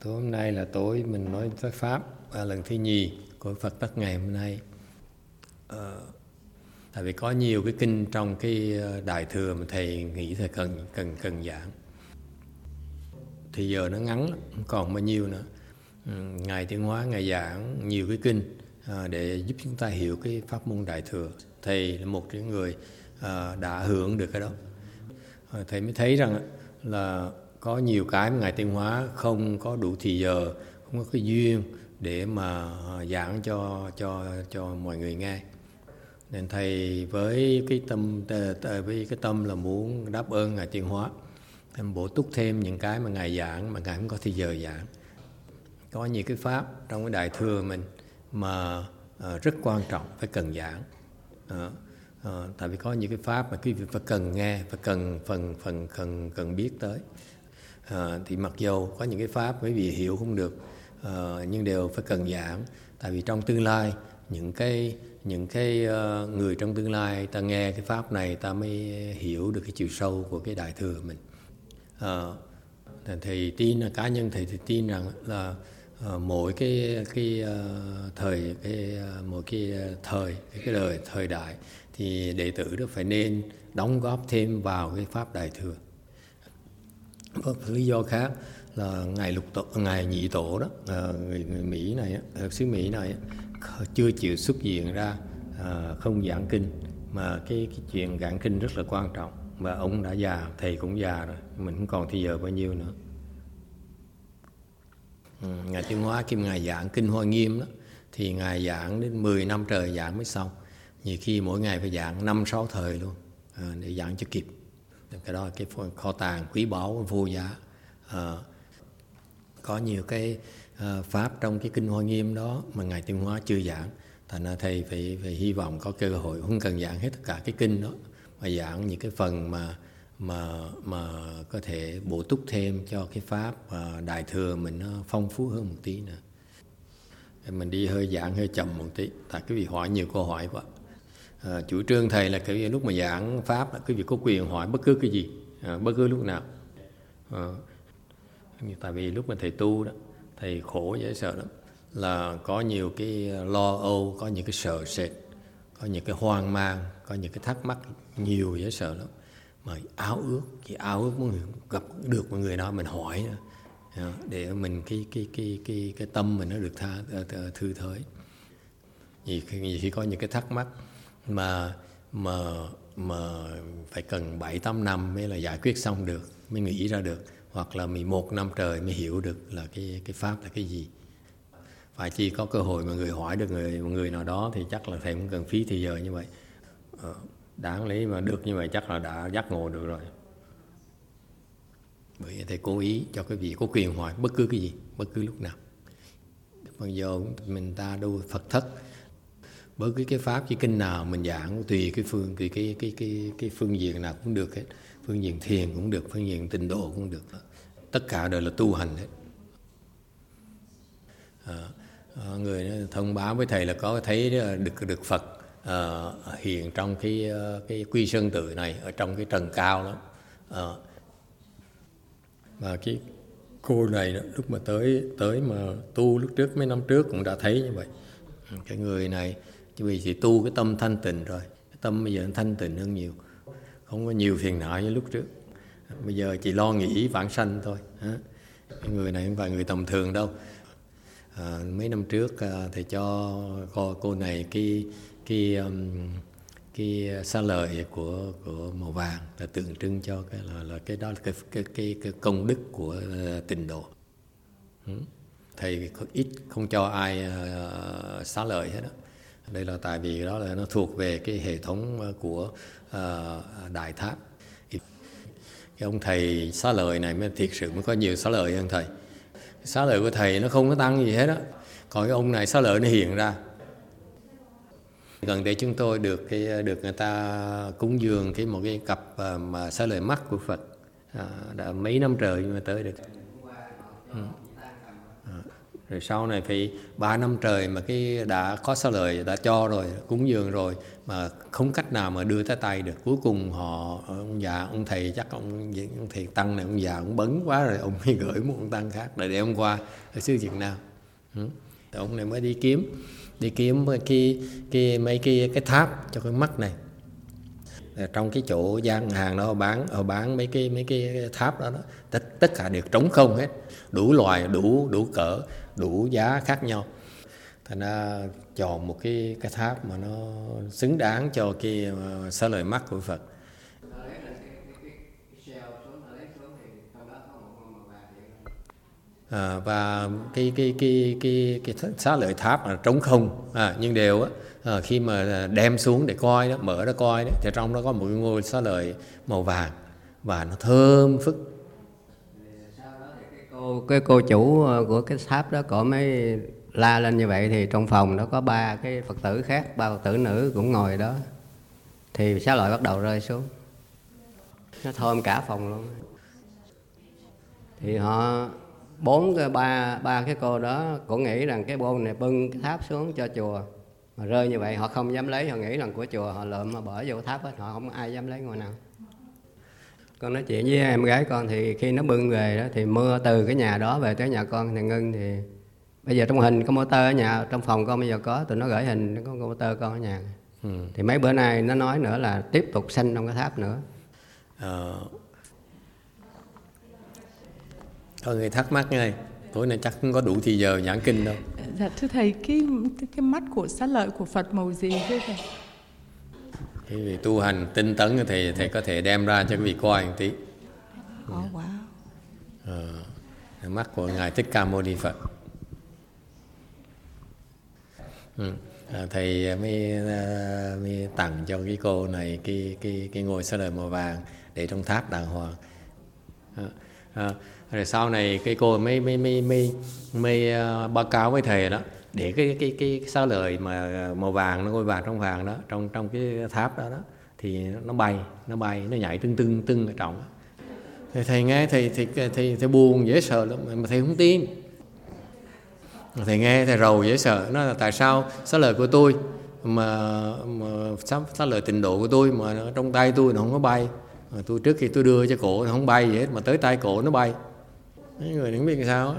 Tối hôm nay là tối mình nói tới Pháp lần thứ nhì của Phật Tắc ngày hôm nay. Tại vì có nhiều cái kinh trong cái Đại Thừa mà thầy nghĩ thầy cần giảng. Thì giờ nó ngắn lắm, không còn bao nhiêu nữa. Ngài Tiến Hóa, Ngài giảng nhiều cái kinh để giúp chúng ta hiểu cái pháp môn Đại Thừa. Thầy là một cái người đã hưởng được cái đó. Thầy mới thấy rằng là có nhiều cái mà Ngài Tiến Hóa không có đủ thì giờ, không có cái duyên để mà giảng cho mọi người nghe. Nên thầy với cái tâm là muốn đáp ơn Ngài Tiến Hóa, thầy bổ túc thêm những cái mà Ngài giảng mà Ngài không có thì giờ giảng. Có nhiều cái pháp trong cái Đại Thừa mình mà rất quan trọng phải cần giảng. Tại vì có những cái pháp mà quý vị phải cần nghe, phải cần biết tới. Thì mặc dù có những cái pháp quý vị hiểu không được, nhưng đều phải cần giảng. Tại vì trong tương lai những cái người trong tương lai ta nghe cái pháp này ta mới hiểu được cái chiều sâu của cái Đại Thừa mình. Thầy tin là cá nhân thầy thì tin rằng là mỗi cái thời đại thì đệ tử đó phải nên đóng góp thêm vào cái pháp Đại Thừa. Có lý do khác là ngài Nhị Tổ đó, người Mỹ này, xứ Mỹ này chưa chịu xuất hiện ra, không giảng kinh, mà cái chuyện giảng kinh rất là quan trọng. Và ông đã già, thầy cũng già rồi, mình không còn thì giờ bao nhiêu nữa. Ngài Tiến Hóa khi Ngài giảng kinh Hoa Nghiêm đó, thì Ngài giảng đến 10 năm trời giảng mới xong. Nhiều khi mỗi ngày phải giảng 5-6 thời luôn để giảng cho kịp. Cái đó là cái kho tàng quý báu vô giá. Có nhiều cái pháp trong cái kinh Hoa Nghiêm đó mà Ngài Tiến Hóa chưa giảng. Thành ra thầy phải hy vọng có cơ hội, không cần giảng hết tất cả cái kinh đó, mà giảng những cái phần mà có thể bổ túc thêm cho cái pháp Đại Thừa mình nó phong phú hơn một tí nữa. Mình đi giảng hơi chậm một tí, tại quý vị hỏi nhiều câu hỏi quá. Chủ trương thầy là cái lúc mà giảng pháp là quý vị có quyền hỏi bất cứ cái gì, bất cứ lúc nào. Tại vì lúc mà thầy tu đó, thầy khổ dễ sợ lắm, là có nhiều cái lo âu, có những cái sợ sệt, có những cái hoang mang, có những cái thắc mắc nhiều dễ sợ lắm. Mà áo ước muốn gặp được một người nào mình hỏi nữa, để mình cái tâm mình nó được thư thới. Nhiều khi có những cái thắc mắc mà phải cần 7-8 năm mới là giải quyết xong được, mới nghĩ ra được, hoặc là 11 năm trời mới hiểu được là cái pháp là cái gì. Phải chỉ có cơ hội mà người hỏi được người nào đó thì chắc là thầy cũng cần phí thì giờ như vậy. Đáng lý mà được như vậy chắc là đã giác ngộ được rồi. Bởi vậy thầy cố ý cho quý vị có quyền hỏi bất cứ cái gì, bất cứ lúc nào. Bây giờ mình ta đâu Phật thất, bất cứ cái pháp cái kinh nào mình giảng tùy cái phương diện nào cũng được hết. Phương diện thiền cũng được, phương diện tịnh độ cũng được. Tất cả đều là tu hành hết. Người thông báo với thầy là có thấy được Phật hiện trong cái Quy Sơn Tự này, ở trong cái trần cao đó. Và cái cô này đó, lúc mà tới mà tu lúc trước mấy năm trước cũng đã thấy như vậy. Cái người này vì chỉ tu cái tâm thanh tịnh rồi, cái tâm bây giờ nó thanh tịnh hơn nhiều, không có nhiều phiền não như lúc trước. Bây giờ chỉ lo nghĩ vãng sanh thôi. Cái người này không phải người tầm thường đâu. Mấy năm trước thầy cho cô này cái xá lợi của màu vàng là tượng trưng cho cái đó là cái công đức của tịnh độ. Thầy ít không cho ai xá lợi hết đó. Đây là tại vì đó là nó thuộc về cái hệ thống của Đại Tháp. Cái ông thầy xá lợi này mới thiệt sự mới có nhiều xá lợi hơn thầy. Xá lợi của thầy nó không có tăng gì hết á, còn cái ông này xá lợi nó hiện ra. Gần đây chúng tôi được người ta cúng dường một cái cặp mà xá lợi mắt của Phật, đã mấy năm trời nhưng mà tới được. Rồi sau này phải 3 năm trời mà cái đã có xá lợi, đã cho rồi, cúng dường rồi mà không cách nào mà đưa tới tay được. Cuối cùng ông già, ông thầy chắc ông thầy tăng này, ông già ông bấn quá rồi, ông mới gửi một ông tăng khác để ông qua ở xứ Việt Nam. Ông này mới đi kiếm mấy cái tháp cho cái mắt này. Trong cái chỗ gian hàng đó họ bán mấy cái tháp đó, tất cả đều trống không hết, đủ loại, đủ cỡ, đủ giá khác nhau. Thành ra chọn một cái tháp mà nó xứng đáng cho cái xá lợi mắt của Phật. Và cái xá lợi tháp là trống không, nhưng đều khi mà đem xuống để coi đó, mở ra coi đó, thì trong đó có một cái ngôi xá lợi màu vàng và nó thơm phức. Sau đó thì cái cô chủ của cái tháp đó cổ mới la lên như vậy, thì trong phòng đó có 3 cái Phật tử khác, 3 Phật tử nữ cũng ngồi đó, thì xá lợi bắt đầu rơi xuống, nó thơm cả phòng luôn. Thì họ ba cái cô đó cũng nghĩ rằng cái bôn này bưng cái tháp xuống cho chùa, mà rơi như vậy họ không dám lấy, họ nghĩ rằng của chùa, họ lượm mà bỏ vô tháp hết, họ không ai dám lấy ngôi nào. Con nói chuyện với em gái con thì khi nó bưng về đó thì mưa từ cái nhà đó về tới nhà con thì ngưng. Thì bây giờ trong hình có motor ở nhà, trong phòng con bây giờ có, tụi nó gửi hình có motor con ở nhà. Thì mấy bữa nay nó nói nữa là tiếp tục sanh trong cái tháp nữa. Có người thắc mắc ngay, tối nay chắc không có đủ thì giờ giảng kinh đâu. Dạ thưa thầy, cái mắt của xá lợi của Phật màu gì thưa thầy? Cái vị tu hành tinh tấn thì thầy có thể đem ra cho quý vị coi một tí. Mắt của Ngài Thích Ca Mâu Ni Phật. Thầy mới tặng cho cái cô này cái ngôi xá lợi màu vàng để trong tháp đàng hoàng. Rồi sau này cái cô mới báo cáo với thầy đó, để cái xá lợi mà màu vàng, nó ngôi vàng trong vàng đó, trong cái tháp đó thì nó bay, nó nhảy tưng ở trong. Thầy nghe thầy buồn dễ sợ lắm, mà thầy không tin. Thầy nghe thầy rầu dễ sợ, nó là tại sao xá lợi của tôi mà xá lợi tịnh độ của tôi mà trong tay tôi nó không có bay, mà tôi trước khi tôi đưa cho cổ nó không bay gì hết, mà tới tay cổ nó bay. Mấy người không biết làm sao á.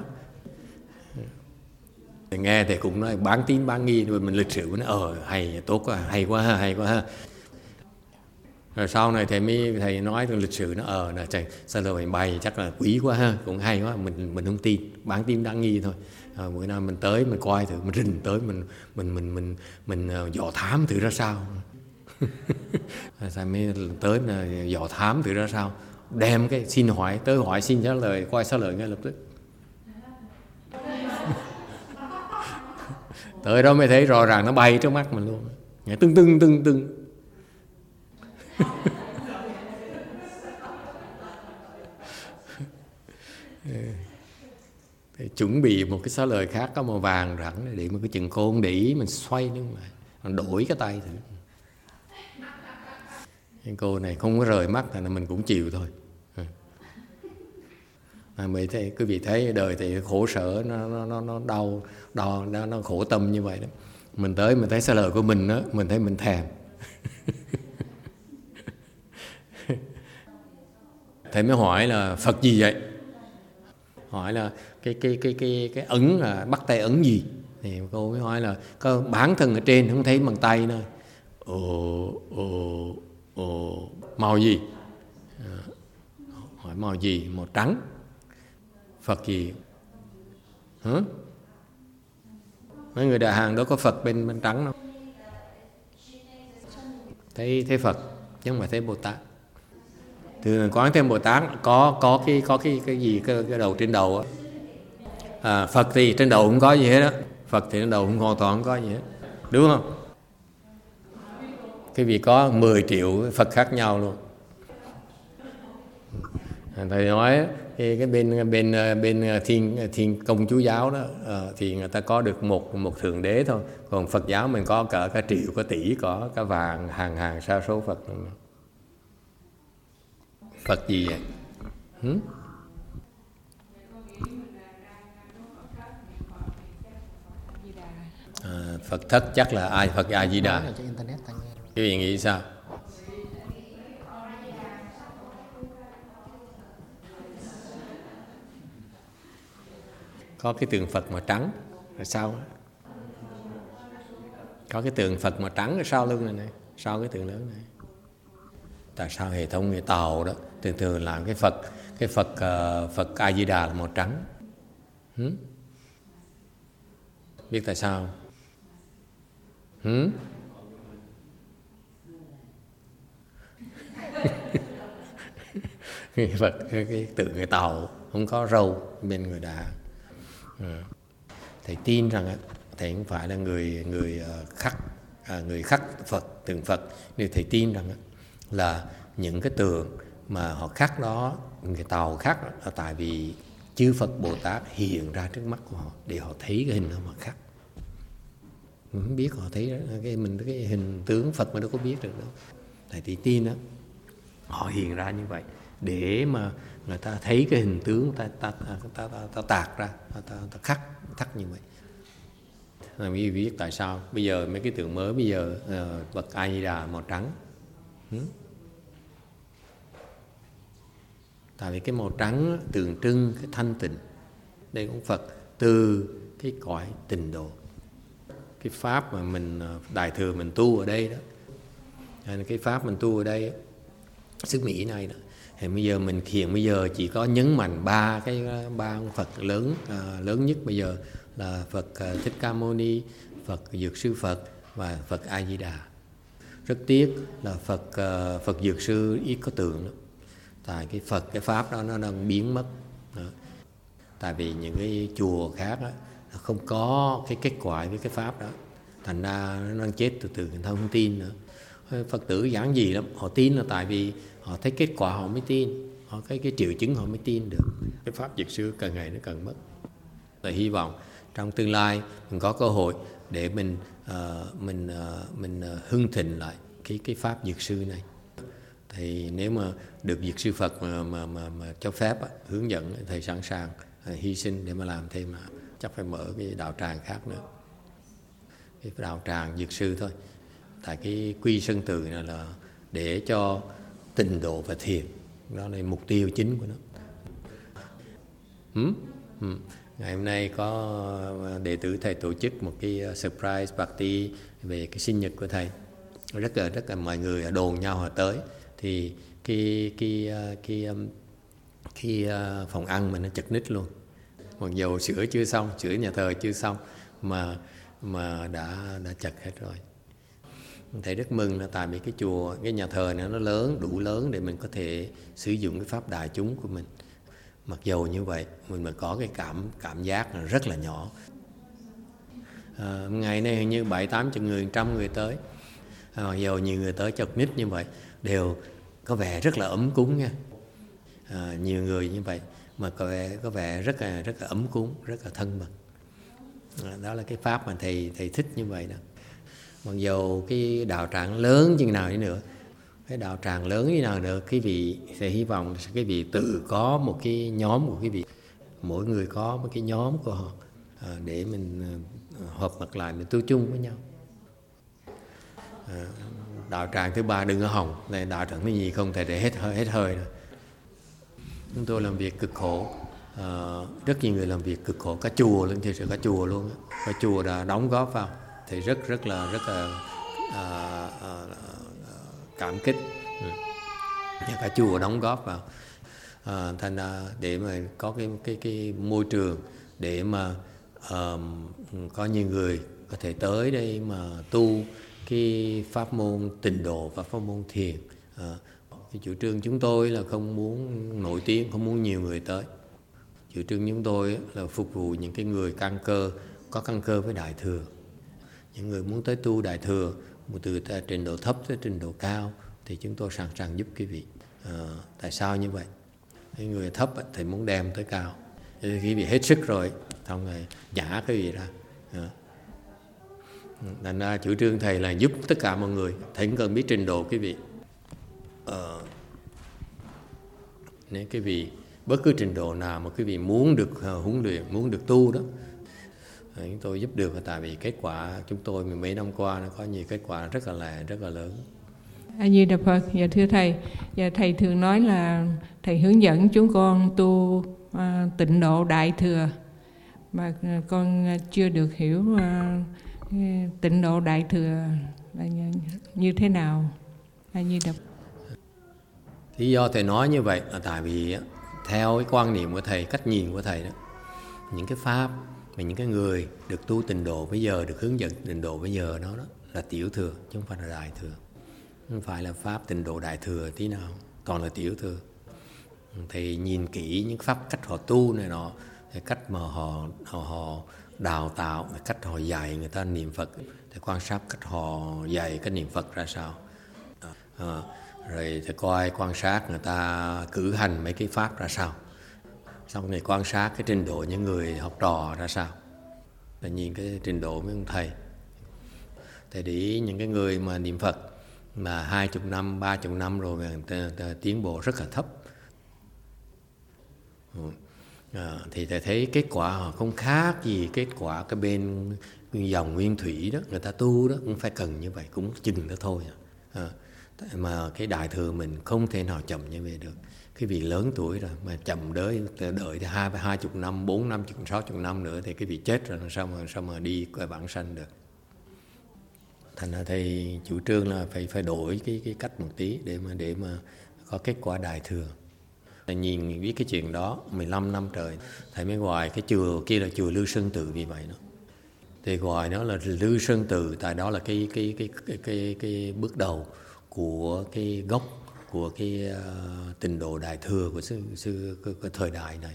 Thầy nghe thầy cũng nói bán tín bán nghi, rồi mình lịch sử nó hay, tốt quá, hay quá ha. Rồi sau này thầy nói lịch sử nó là sao lợi bay chắc là quý quá ha, cũng hay quá, mình không tin, bán tín bán nghi thôi. Bữa nào mình tới mình coi thử, mình rình tới mình dò thám thử ra sao. Thầy mới tới là dò thám thử ra sao, đem cái xin hỏi tới hỏi xin xá lợi, coi xá lợi ngay lập tức. Tới đó mới thấy rõ ràng nó bay trước mắt mình luôn, nghe tưng. Thì chuẩn bị một cái xá lợi khác có màu vàng rẳng để mà cái chừng cô không để ý, mình xoay nữa mà đổi cái tay thử. Cái cô này không có rời mắt là mình cũng chịu thôi. Mình thấy quý vị thấy đời thì khổ sở, nó đau, nó khổ tâm như vậy đó. Mình tới mình thấy xá lợi của mình đó, mình thấy mình thèm. Thầy mới hỏi là Phật gì vậy? Hỏi là cái ấn là bắt tay ấn gì? Thì cô mới hỏi là có bản thân ở trên không thấy bằng tay nữa. Màu gì? Hỏi màu gì? Màu trắng. Phật gì? Mấy người Đại Hàn đó có Phật bên trắng đâu. Thấy Phật chứ không phải thấy Bồ Tát. Từ Quán Thế Bồ Tát có cái gì cái đầu trên đầu á. Phật thì trên đầu không có gì hết á. Phật thì trên đầu không hoàn toàn không có gì hết, đúng không? Cái vì có 10 triệu Phật khác nhau luôn. Thầy nói cái bên thiên công chúa giáo đó thì người ta có được một thượng đế thôi, còn Phật giáo mình có cả triệu, có tỷ, có cả vàng hàng sa số Phật. Phật gì vậy? Phật thất chắc là ai? Phật A Di Đà. Nói trên internet ta nghe. Quý vị nghĩ sao? Có cái tượng Phật mà trắng là sao? Có cái tượng Phật mà trắng ở sau lưng này, sau cái tượng lớn này. Tại sao hệ thống người Tàu đó thường thường làm cái Phật A Di Đà là màu trắng? Biết tại sao? cái tượng người Tàu không có râu bên người Đà. Thầy tin rằng thầy không phải là người khắc Phật, tượng Phật, nhưng thầy tin rằng là những cái tượng mà họ khắc đó, người Tàu khắc là tại vì chư Phật Bồ Tát hiện ra trước mắt của họ để họ thấy cái hình đó mà khắc. Mình không biết họ thấy đó, cái hình tướng Phật mà đâu có biết được đâu. Thầy tin đó, họ hiện ra như vậy để mà người ta thấy cái hình tướng ta tạc ra, ta khắc như vậy. Quý vị biết tại sao bây giờ mấy cái tượng mới bây giờ Phật A Di Đà màu trắng? Tại vì cái màu trắng tượng trưng cái thanh tịnh. Đây cũng Phật từ cái cõi tịnh độ. Cái pháp mà mình Đại Thừa mình tu ở đây đó, cái pháp mình tu ở đây xứ Mỹ này đó, thì bây giờ chỉ có nhấn mạnh ba ông Phật lớn nhất bây giờ là Phật Thích Ca Mâu Ni, Phật Dược Sư Phật và Phật A Di Đà. Rất tiếc là Phật Dược Sư ít có tượng đó. Tại cái pháp đó nó đang biến mất đó. Tại vì những cái chùa khác đó, nó không có cái kết quả với cái pháp đó, thành ra nó đang chết từ người ta không tin nữa. Phật tử giảng gì lắm, họ tin là tại vì họ thấy kết quả họ mới tin, họ cái triệu chứng họ mới tin được. Cái pháp Dược Sư càng ngày nó càng mất. Và hy vọng trong tương lai mình có cơ hội để mình hưng thịnh lại cái pháp Dược Sư này. Thì nếu mà được Dược Sư Phật mà cho phép hướng dẫn, thầy sẵn sàng hy sinh để mà làm thêm, chắc phải mở cái đạo tràng khác nữa, cái đạo tràng Dược Sư thôi. Tại cái quy Sơn Từ này là để cho tịnh độ và thiền, đó là mục tiêu chính của nó. Ngày hôm nay có đệ tử thầy tổ chức một cái surprise party về cái sinh nhật của thầy, rất là mọi người đồn nhau họ tới. Thì cái phòng ăn mình nó chật ních luôn, mặc dầu sửa chưa xong, sửa nhà thờ chưa xong mà đã chật hết rồi. Thầy rất mừng là tại vì cái nhà thờ này nó lớn, đủ lớn để mình có thể sử dụng cái pháp đại chúng của mình. Mặc dầu như vậy mình mà có cái cảm giác là rất là nhỏ. Ngày nay hình như 7-8 người, 100 người tới. Mặc dầu nhiều người tới chật ních như vậy đều có vẻ rất là ấm cúng nha. Nhiều người như vậy mà có vẻ rất là ấm cúng, rất là thân mật. Đó là cái pháp mà thầy thích như vậy đó. Mặc dầu cái đạo tràng lớn như nào đi nữa, cái đạo tràng lớn như nào nữa, quý vị sẽ hy vọng quý vị tự có một cái nhóm của quý vị, mỗi người có một cái nhóm của họ, để mình hợp mặt lại, mình tu chung với nhau. Đạo tràng thứ ba đừng có hỏng, này đạo tràng thứ nhì không thể để hết hơi rồi. Chúng tôi làm việc cực khổ, rất nhiều người làm việc cực khổ, cả chùa luôn, thực sự cả chùa luôn, cả chùa đã đóng góp vào, thì rất là cảm kích. Cả chùa đóng góp vào, thành ra để mà có cái môi trường để mà có nhiều người có thể tới đây mà tu cái pháp môn tịnh độ và pháp môn thiền. Cái chủ trương chúng tôi là không muốn nổi tiếng, không muốn nhiều người tới. Chủ trương chúng tôi là phục vụ những cái người có căn cơ với Đại Thừa. Những người muốn tới tu Đại Thừa, từ trình độ thấp tới trình độ cao, thì chúng tôi sẵn sàng giúp quý vị. Tại sao như vậy? Cái người thấp thì muốn đem tới cao. Quý vị hết sức rồi, xong rồi nhả cái gì ra. Thành ra chủ trương thầy là giúp tất cả mọi người. Thầy cũng cần biết trình độ quý vị. Nếu quý vị bất cứ trình độ nào mà quý vị muốn được huấn luyện, muốn được tu đó, chúng tôi giúp được, tại vì kết quả chúng tôi mấy năm qua nó có nhiều kết quả rất là lớn. A Di Đà Phật. Dạ thưa thầy, dạ thầy thường nói là thầy hướng dẫn chúng con tu tịnh độ đại thừa, mà con chưa được hiểu tịnh độ đại thừa là như thế nào. A Di Đà Phật. Lý do thầy nói như vậy là tại vì theo cái quan niệm của thầy, cách nhìn của thầy đó, những cái pháp và những cái người được tu tịnh độ bây giờ, được hướng dẫn tịnh độ bây giờ đó là tiểu thừa, chứ không phải là đại thừa. Không phải là pháp tịnh độ đại thừa tí nào, toàn là tiểu thừa. Thì nhìn kỹ những pháp cách họ tu này nọ, cái cách mà họ đào tạo, cái cách họ dạy người ta niệm Phật, thì quan sát cách họ dạy cái niệm Phật ra sao. Rồi thì quan sát người ta cử hành mấy cái pháp ra sao, xong rồi quan sát cái trình độ những người học trò ra sao, là nhìn cái trình độ mấy ông thầy. Thì để những cái người mà niệm Phật mà 20 năm, 30 năm rồi mà người ta tiến bộ rất là thấp, thì thầy thấy kết quả họ không khác gì kết quả cái bên dòng nguyên thủy đó, người ta tu đó cũng phải cần như vậy, cũng chừng đó thôi. Mà cái đại thừa mình không thể nào chậm như vậy được. Cái vị lớn tuổi rồi mà chậm đợi thì 20 năm, 40, 50, 60 năm nữa thì cái vị chết rồi, sao mà đi qua bản sanh được. Thành ra thầy chủ trương là phải đổi cái cách một tí để mà có kết quả đại thừa. Thầy nhìn biết cái chuyện đó 15 năm trời, thầy mới gọi cái chùa kia là chùa Lưu Sơn Tự vì vậy đó. Thì gọi nó là Lưu Sơn Tự, tại đó là cái bước đầu của cái gốc của cái tịnh độ đại thừa của cái thời đại này.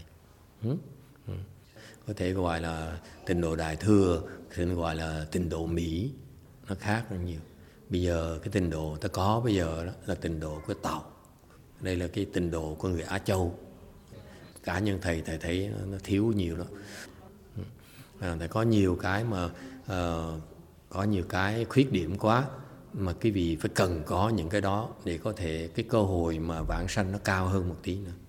Có thể gọi là tịnh độ đại thừa, có thể gọi là tịnh độ Mỹ, nó khác rất nhiều. Bây giờ cái tịnh độ ta có bây giờ đó là tịnh độ của Tàu. Đây là cái tịnh độ của người Á Châu. Cá nhân thầy thấy nó thiếu nhiều đó. Thầy có nhiều cái mà có nhiều cái khuyết điểm quá, mà cái vị phải cần có những cái đó để có thể cái cơ hội mà vãng sanh nó cao hơn một tí nữa.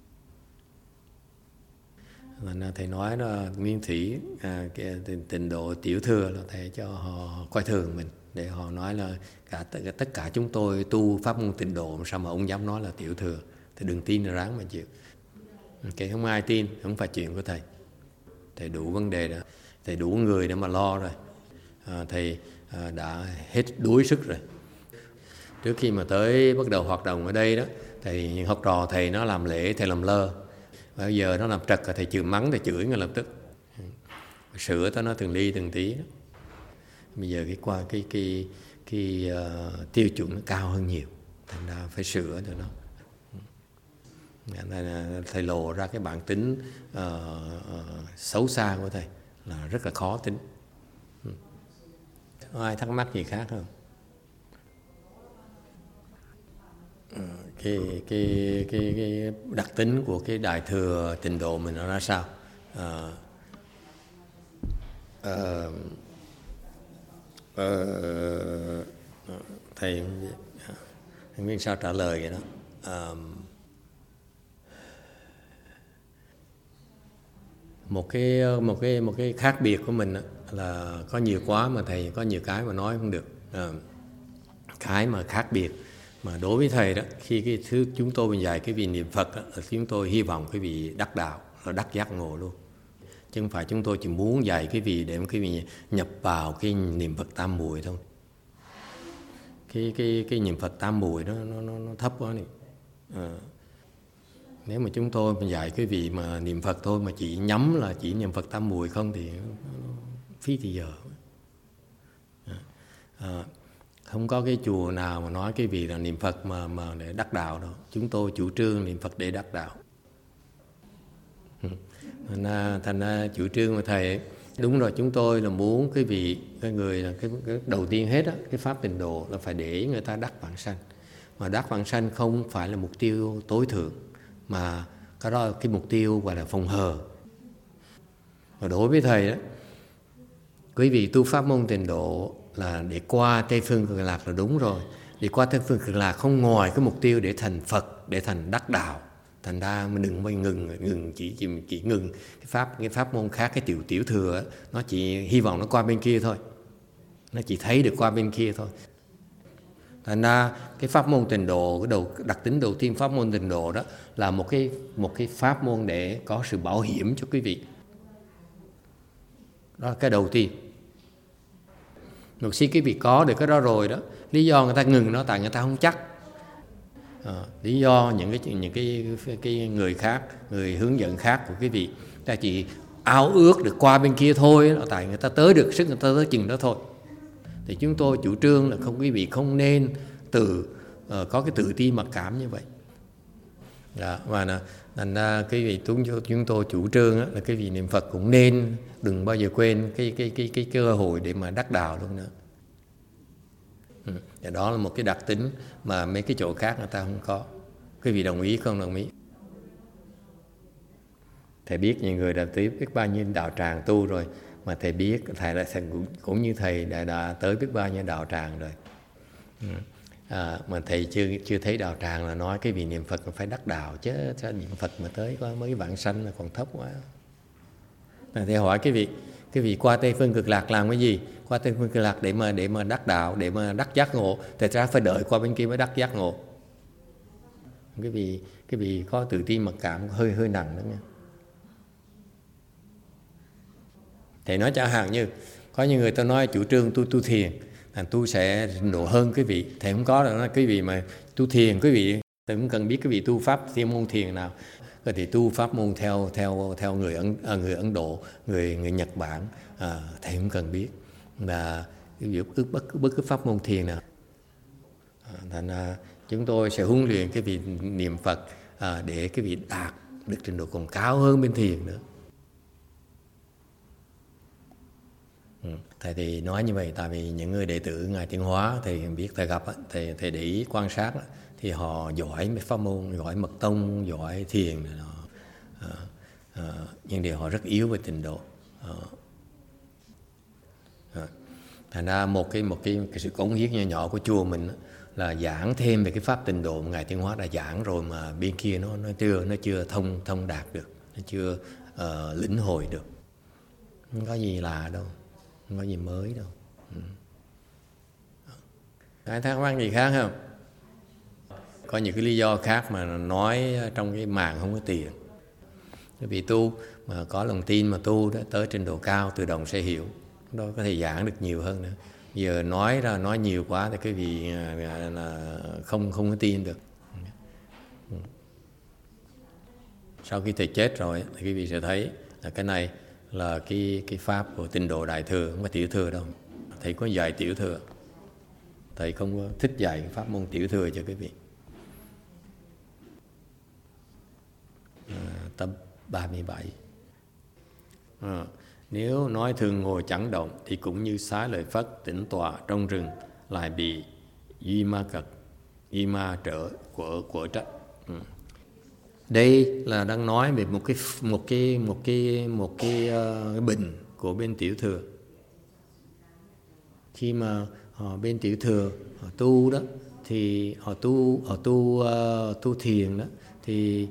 Nên thầy nói là nguyên thủy cái tịnh độ tiểu thừa là thầy cho họ coi thường mình, để họ nói là tất cả chúng tôi tu pháp môn tịnh độ, sao mà ông dám nói là tiểu thừa. Thì đừng tin, là ráng mà chịu. Cái không ai tin, không phải chuyện của thầy. Thầy đủ vấn đề đó, thầy đủ người để mà lo rồi. Thầy đã hết đuối sức rồi. Trước khi mà tới bắt đầu hoạt động ở đây đó, thầy học trò thầy nó làm lễ, thầy làm lơ. Bây giờ nó làm trật, thầy chửi mắng, thầy chửi ngay lập tức, sửa cho nó từng ly từng tí đó. Bây giờ cái tiêu chuẩn nó cao hơn nhiều, thành ra phải sửa cho nó. Thầy lộ ra cái bản tính xấu xa của thầy là rất là khó tính. Có ai thắc mắc gì khác không? Cái đặc tính của cái đại thừa tịnh độ mình nó ra sao? Thầy không biết sao trả lời vậy đó. Một cái khác biệt của mình là có nhiều quá mà thầy có nhiều cái mà nói không được. Cái mà khác biệt mà đối với thầy đó, khi cái thứ chúng tôi mình dạy cái vị niệm Phật đó, là chúng tôi hy vọng cái vị đắc đạo, là đắc giác ngộ luôn, chứ không phải chúng tôi chỉ muốn dạy cái vị để cái vị nhập vào cái niệm Phật tam muội thôi. Cái niệm Phật tam muội nó thấp quá này. Nếu mà chúng tôi dạy cái vị mà niệm Phật thôi, mà chỉ nhắm là chỉ niệm Phật tam muội không thì phí thì giờ. Không có cái chùa nào mà nói cái vị là niệm Phật mà để đắc đạo đâu. Chúng tôi chủ trương niệm Phật để đắc đạo. Thành ra chủ trương của thầy ấy, đúng rồi, chúng tôi là muốn cái người là cái đầu tiên hết á, cái pháp tịnh độ là phải để người ta đắc vãng sanh. Mà đắc vãng sanh không phải là mục tiêu tối thượng, mà cái đó là cái mục tiêu gọi là phòng hờ. Và đối với thầy đó, quý vị tu pháp môn tịnh độ là để qua Tây Phương Cực Lạc là đúng rồi. Để qua Tây Phương Cực Lạc không ngoài cái mục tiêu để thành Phật, để thành đắc đạo, Thành ra mình đừng có ngừng chỉ ngừng cái pháp môn khác, cái tiểu thừa đó, nó chỉ hy vọng nó qua bên kia thôi, nó chỉ thấy được qua bên kia thôi. Thành ra cái pháp môn tịnh độ, cái đặc tính đầu tiên pháp môn tịnh độ đó là một cái pháp môn để có sự bảo hiểm cho quý vị. Đó là cái đầu tiên. Một khi quý vị có được cái đó rồi đó, lý do người ta ngừng nó tại người ta không chắc. Lý do những cái người khác, người hướng dẫn khác của quý vị, ta chỉ ao ước được qua bên kia thôi, tại người ta tới được sức, người ta tới chừng đó thôi. Thì chúng tôi chủ trương là quý vị không nên có cái tự ti mặc cảm như vậy. Và thành ra quý vị chúng tôi chủ trương là quý vị niệm Phật cũng nên đừng bao giờ quên cái cơ hội để mà đắc đạo luôn nữa. Và đó là một cái đặc tính mà mấy cái chỗ khác người ta không có. Quý vị đồng ý không đồng ý? Thầy biết nhiều người đã tới biết bao nhiêu đạo tràng tu rồi, mà thầy biết thầy là cũng như thầy đã tới biết bao nhiêu đạo tràng rồi. Mà thầy chưa thấy đạo tràng là nói cái vị niệm Phật phải đắc đạo chứ, niệm Phật mà tới có mấy vãng sanh là còn thấp quá. Thầy hỏi cái vị qua Tây Phương Cực Lạc làm cái gì? Qua Tây Phương Cực Lạc để mà đắc đạo, để mà đắc giác ngộ, thì ra phải đợi qua bên kia mới đắc giác ngộ. Cái vị có tự ti mặc cảm hơi nặng đó nha. Thầy nói chẳng hạn như có những người ta nói chủ trương tu thiền, tu sẽ nộ hơn quý vị. Thầy không có đâu, nói quý vị mà tu thiền, quý vị thầy cũng cần biết quý vị tu pháp thiên môn thiền nào. Có thể tu pháp môn theo người Ấn Độ, người Nhật Bản, thầy cũng cần biết là bất cứ pháp môn thiền nào. Thành ra chúng tôi sẽ huấn luyện cái vị niệm Phật để cái vị đạt được trình độ còn cao hơn bên thiền nữa. Thầy thì nói như vậy tại vì những người đệ tử Ngài Tiến Hóa thầy biết, thầy gặp, thầy để ý quan sát thì họ giỏi mấy pháp môn, giỏi mật tông, giỏi thiền, nhưng điều họ rất yếu về trình độ. Thành ra một cái sự cống hiến nhỏ của chùa mình là giảng thêm về cái pháp tịnh độ mà Ngài Tiến Hóa đã giảng rồi, mà bên kia nó chưa thông đạt được, nó chưa lĩnh hội được. Không có gì lạ đâu, không có gì mới đâu. Ai thắc mắc gì khác không? Có những cái lý do khác mà nói trong cái màn không có tiền. Vì tu mà có lòng tin mà tu đó, tới trình độ cao tự động sẽ hiểu. Đó có thể giảng được nhiều hơn nữa. Giờ nói nhiều quá thì cái vị là không có tin được. Sau khi thầy chết rồi thì quý vị sẽ thấy là cái này là cái pháp của tịnh độ đại thừa, không phải tiểu thừa đâu. Thầy có dạy tiểu thừa, thầy không có thích dạy pháp môn tiểu thừa cho quý vị. Tập 37. Nếu nói thường ngồi chẳng động thì cũng như Xá Lợi Phất tĩnh tọa trong rừng lại bị duy ma trở của trách. Đây là đang nói về một cái bình của bên tiểu thừa. Khi mà họ bên tiểu thừa họ tu đó thì họ tu thiền đó thì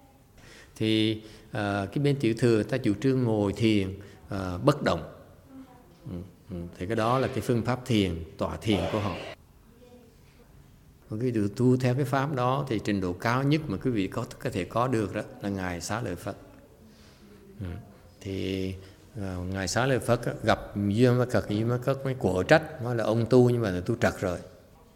cái bên tiểu thừa ta chủ trương ngồi thiền bất động. Thì cái đó là cái phương pháp thiền, tọa thiền của họ. Còn cái điều tu theo cái pháp đó thì trình độ cao nhất mà quý vị có thể có được đó là Ngài Xá Lợi Phất. Thì Ngài Xá Lợi Phất gặp Duy Ma Cật mới quở trách, nói là ông tu nhưng mà là tu trật rồi.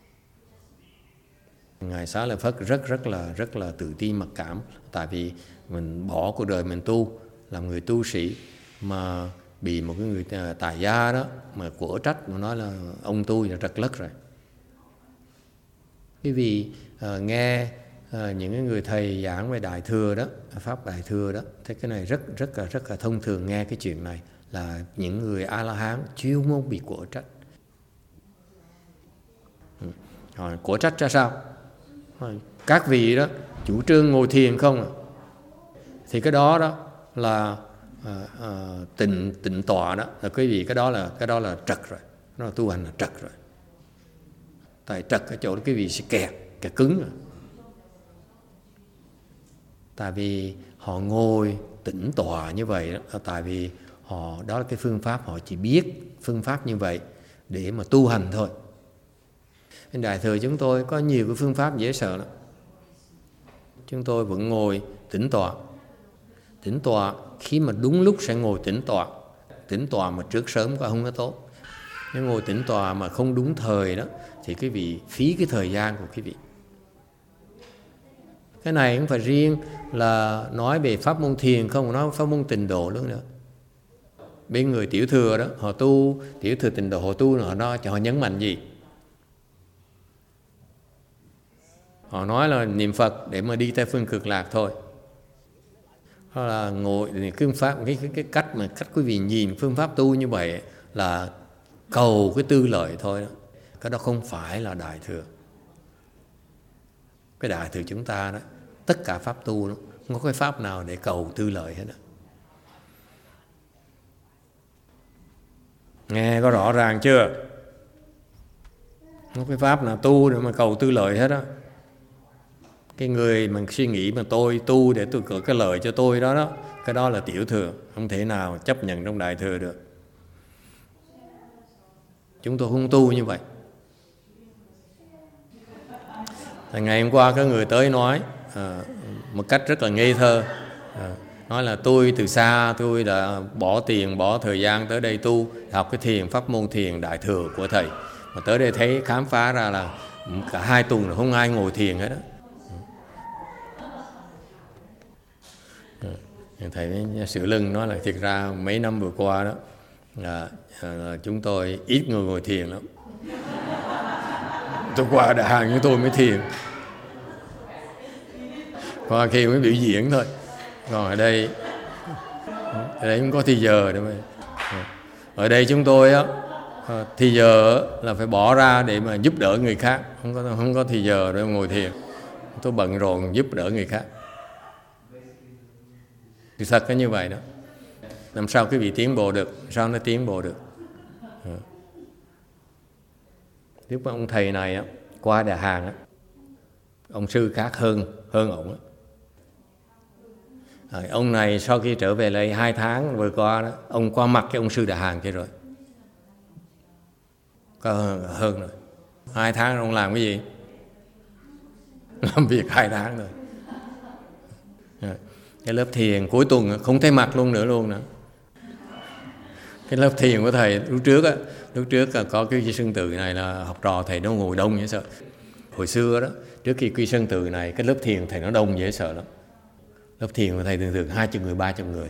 Ngài Xá Lợi Phất rất là tự ti mặc cảm, tại vì mình bỏ cuộc đời mình tu làm người tu sĩ mà bị một cái người tài gia đó mà quở trách, mà nói là ông tu là trật lất rồi. Quý vị nghe những cái người thầy giảng về đại thừa đó, pháp đại thừa đó, thế cái này rất là thông thường nghe cái chuyện này là những người A La Hán chuyên môn bị quở trách. Rồi quở trách ra sao? Các vị đó chủ trương ngồi thiền không à? Thì cái đó là tịnh tọa đó, là quý vị cái đó là trật rồi, nó là tu hành là trật rồi. Tại trật cái chỗ đó quý vị sẽ kẹt cứng rồi. Tại vì họ ngồi tĩnh tọa như vậy đó, tại vì đó là cái phương pháp, họ chỉ biết phương pháp như vậy để mà tu hành thôi. Bên Đại Thừa chúng tôi có nhiều cái phương pháp dễ sợ lắm. Chúng tôi vẫn ngồi tĩnh tọa. Tĩnh tọa khi mà đúng lúc sẽ ngồi tĩnh tọa. Tĩnh tọa mà trước sớm quá không có tốt. Nếu ngồi tĩnh tọa mà không đúng thời đó thì quý vị phí cái thời gian của quý vị. Cái này không phải riêng là nói về pháp môn thiền không, nói pháp môn tịnh độ luôn nữa. Bên người tiểu thừa đó, họ tu tiểu thừa tịnh độ, họ tu họ nhấn mạnh gì? Họ nói là niệm Phật để mà đi tới phương cực lạc thôi. Hoặc là ngồi phương pháp cái cách quý vị nhìn phương pháp tu như vậy là cầu cái tư lợi thôi đó. Cái đó không phải là Đại Thừa. Cái Đại Thừa chúng ta đó, tất cả pháp tu đó, không có cái pháp nào để cầu tư lợi hết đó. Nghe có rõ ràng chưa? Không có cái pháp nào tu để mà cầu tư lợi hết đó. Cái người mà suy nghĩ mà tôi tu để tôi có cái lợi cho tôi đó, cái đó là tiểu thừa, không thể nào chấp nhận trong Đại Thừa được. Chúng tôi không tu như vậy. Ngày hôm qua có người tới nói một cách rất là ngây thơ, nói là tôi từ xa tôi đã bỏ tiền bỏ thời gian tới đây tu, học cái thiền, pháp môn thiền Đại Thừa của thầy, mà tới đây thấy khám phá ra là cả 2 tuần là không ai ngồi thiền hết đó. Thầy Sự Lưng nói là thiệt ra mấy năm vừa qua đó chúng tôi ít người ngồi thiền lắm. Tôi qua Đại Hàng với tôi mới thiền, qua khi mới biểu diễn thôi. Còn ở đây không có thì giờ đâu mà. Ở đây chúng tôi á, thì giờ là phải bỏ ra để mà giúp đỡ người khác, không có thì giờ để ngồi thiền. Tôi bận rộn giúp đỡ người khác. Thì thật là như vậy đó. Làm sao quý vị tiến bộ được? Sao nó tiến bộ được? Lúc ông thầy này á, qua Đại Hàng á, ông sư khác hơn ông á. Ông này sau khi trở về lại 2 tháng vừa qua đó, ông qua mặt cái ông sư Đại Hàng kia rồi. Có hơn rồi. 2 tháng ông làm cái gì? Làm việc 2 tháng rồi. Cái lớp thiền cuối tuần không thấy mặt luôn nữa. Cái lớp thiền của thầy lúc trước có cái Quy Sơn Từ này là học trò thầy nó ngồi đông dễ sợ. Hồi xưa đó, trước khi Quy Sơn Từ này, cái lớp thiền thầy nó đông dễ sợ lắm. Lớp thiền của thầy thường 20 người, 30 người.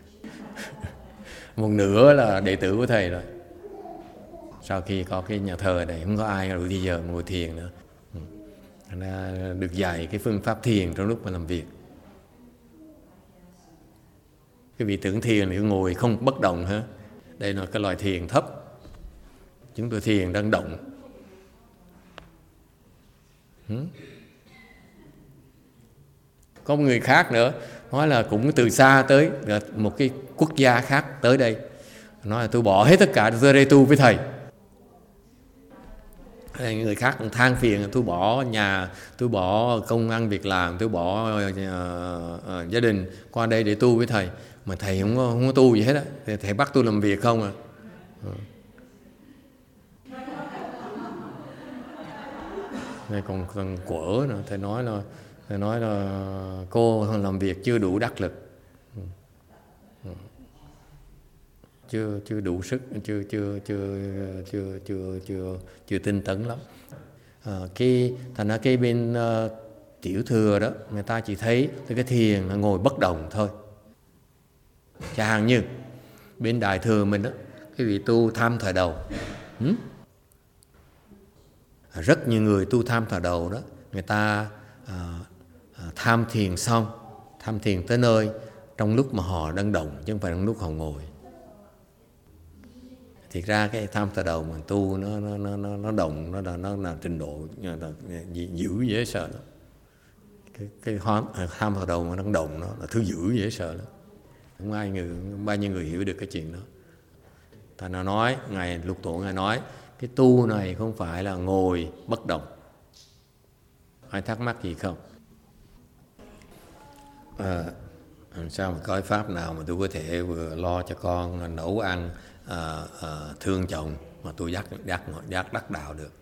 Một nửa là đệ tử của thầy rồi. Sau khi có cái nhà thờ này không có ai đủ thì giờ ngồi thiền nữa. Được dạy cái phương pháp thiền trong lúc mà làm việc. Cái vị tưởng thiền thì ngồi không bất động hả? Đây là cái loại thiền thấp. Chúng tôi thiền đang động. Có một người khác nữa nói là cũng từ xa tới một cái quốc gia khác tới đây, nói là tôi bỏ hết tất cả tôi đây tu với thầy. Người khác cũng than phiền, tôi bỏ nhà, tôi bỏ công ăn việc làm, tôi bỏ gia đình qua đây để tu với thầy. Mà thầy không có tu gì hết á, thầy bắt tôi làm việc không à. Này còn quở nữa, thầy nói là cô làm việc chưa đủ đắc lực, chưa đủ sức, chưa tinh tấn lắm. Thành ra cái bên tiểu thừa đó, người ta chỉ thấy cái thiền là ngồi bất động thôi. Chẳng như bên Đại Thừa mình đó, cái vị tu tham thờ đầu. Rất nhiều người tu tham thờ đầu đó, người ta tham thiền xong, tham thiền tới nơi trong lúc mà họ đang động chứ không phải trong lúc họ ngồi. Thiệt ra cái tham thờ đầu mà tu nó động, nó là trình độ dữ dễ sợ lắm. Cái tham thờ đầu mà nó động nó là thứ dữ dễ sợ lắm. Không bao nhiêu người hiểu được cái chuyện đó. Thầy nào nói, Ngài Lục Tổ Ngài nói cái tu này không phải là ngồi bất động. Ai thắc mắc gì không? Sao mà có cái pháp nào mà tôi có thể vừa lo cho con nấu ăn, thương chồng mà tôi dắt đắc đạo được.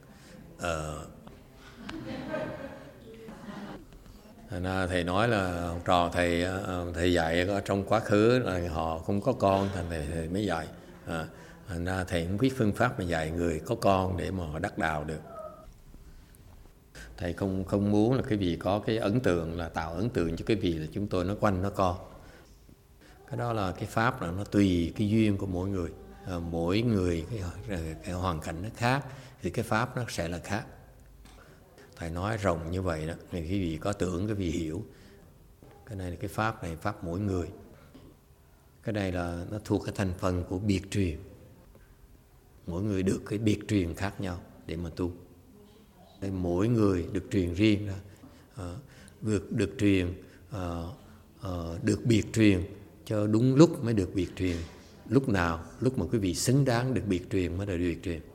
Thầy nói là học trò thầy dạy ở trong quá khứ là họ không có con, thành thầy mới dạy. Thành ra thầy không biết phương pháp mà dạy người có con để mà họ đắc đạo được. Thầy không muốn là cái vị có cái ấn tượng, là tạo ấn tượng cho cái vị là chúng tôi nó quanh nó con. Cái đó là cái pháp là nó tùy cái duyên của mỗi người. Mỗi người cái hoàn cảnh nó khác thì cái pháp nó sẽ là khác. Thầy nói rộng như vậy đó, thì cái vị có tưởng, cái vị hiểu. Cái này là cái pháp này, pháp mỗi người. Cái này là nó thuộc cái thành phần của biệt truyền. Mỗi người được cái biệt truyền khác nhau để mà tu. Mỗi người được truyền riêng ra, được truyền, được biệt truyền cho đúng lúc mới được biệt truyền. Lúc nào? Lúc mà quý vị xứng đáng được biệt truyền mới được biệt truyền.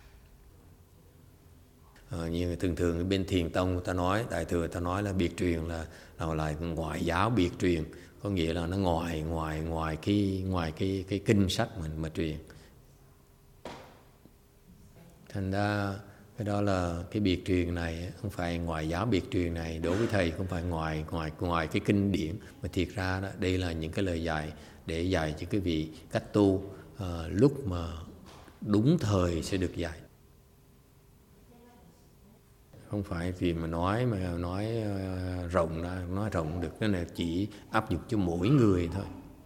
Như thường bên Thiền Tông ta nói, Đại Thừa ta nói là biệt truyền là lại ngoại giáo biệt truyền, có nghĩa là nó ngoài cái kinh sách mình mà truyền. Thành ra cái đó là cái biệt truyền này, không phải ngoại giáo biệt truyền này đối với thầy không phải ngoài cái kinh điển, mà thiệt ra đó, đây là những cái lời dạy để dạy cho cái vị cách tu lúc mà đúng thời sẽ được dạy. Không phải vì mà nói rộng ra, nói rộng được, cái này chỉ áp dụng cho mỗi người thôi.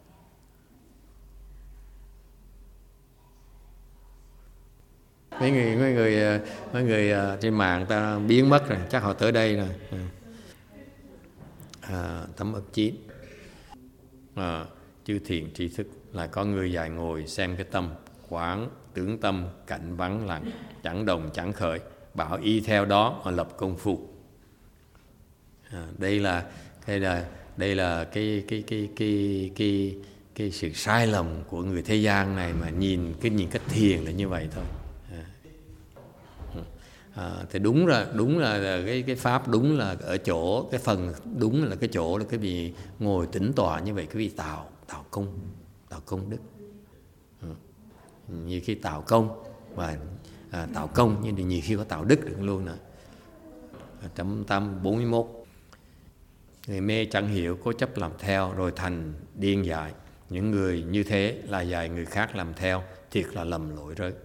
Mấy người trên mạng ta biến mất rồi, chắc họ tới đây rồi. Tấm ấp 9. Chư thiện tri thức là có người dài ngồi xem cái tâm, quán tướng tâm cảnh vắng lặng, chẳng đồng chẳng khởi, bảo y theo đó mà lập công phu. Đây là cái sự sai lầm của người thế gian này, mà nhìn cách thiền là như vậy thôi. Thì đúng là cái pháp đúng là ở chỗ, cái phần đúng là cái chỗ là cái vị ngồi tĩnh tọa như vậy, cái vị tạo công đức. Nhiều khi tạo công và tạo công, nhưng nhiều khi có tạo đức được luôn nữa. 141. Người mê chẳng hiểu, cố chấp làm theo, rồi thành điên dại. Những người như thế là dạy người khác làm theo, thiệt là lầm lỗi rơi.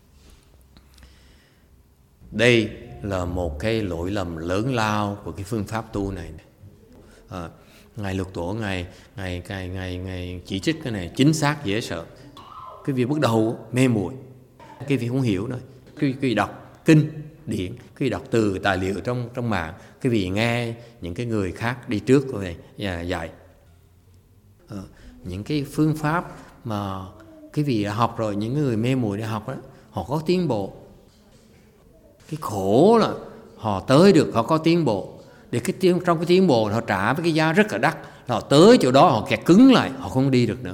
Đây là một cái lỗi lầm lớn lao của cái phương pháp tu này. Ngài Lục Tổ ngài chỉ trích cái này chính xác dễ sợ. Cái việc bắt đầu mê muội, cái việc không hiểu nữa. Cái đọc kinh điển, cái đọc từ tài liệu trong mạng, cái việc nghe những cái người khác đi trước rồi dạy. Những cái phương pháp mà cái vị đã học rồi, những người mê muội để học đó, họ có tiến bộ. Cái khổ là họ tới được, họ có tiến bộ. Để trong cái tiến bộ họ trả với cái giá rất là đắt. Họ tới chỗ đó họ kẹt cứng lại, họ không đi được nữa.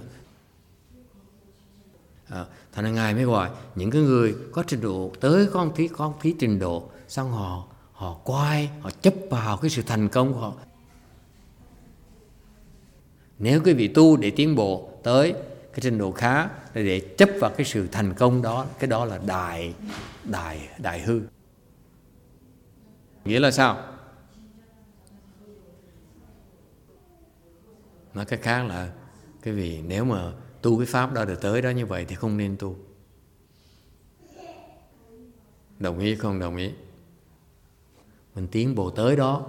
Thành ra Ngài mới gọi những cái người có trình độ tới con tí trình độ, xong họ quay, họ chấp vào cái sự thành công của họ. Nếu cái vị tu để tiến bộ tới cái trình độ khá để chấp vào cái sự thành công đó, cái đó là đại hư. Nghĩa là sao? Nói cách khác là cái vị nếu mà tu cái pháp đó được tới đó như vậy thì không nên tu. Đồng ý không đồng ý? Mình tiến bộ tới đó,